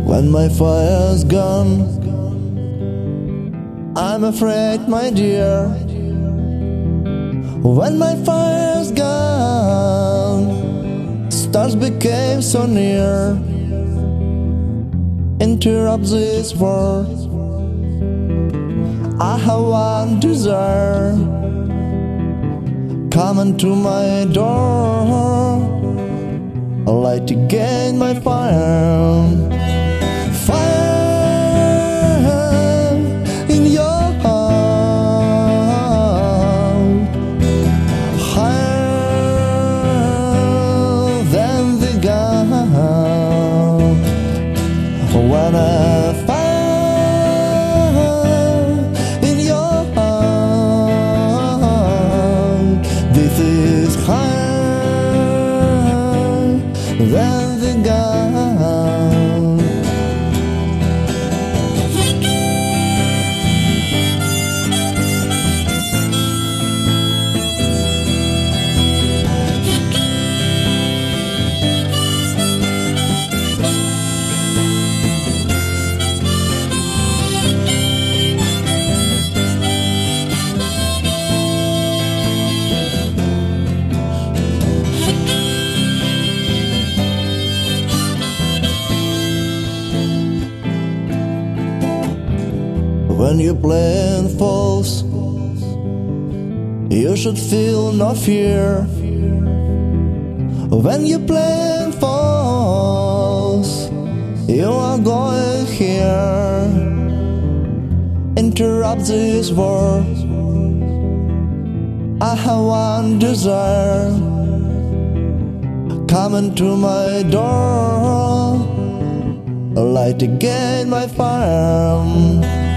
When my fire's gone, I'm afraid, my dear. When my fire's gone, stars became so near. Interrupt this world. I have one desire. Come into my door, light again my fire. Fire in your heart, higher than the gun. When a fire in your heart, this is higher than the gun. When your plan falls, you should feel no fear. When your plan falls, you are going here. Interrupt this war. I have one desire. Come into my door, light again my fire.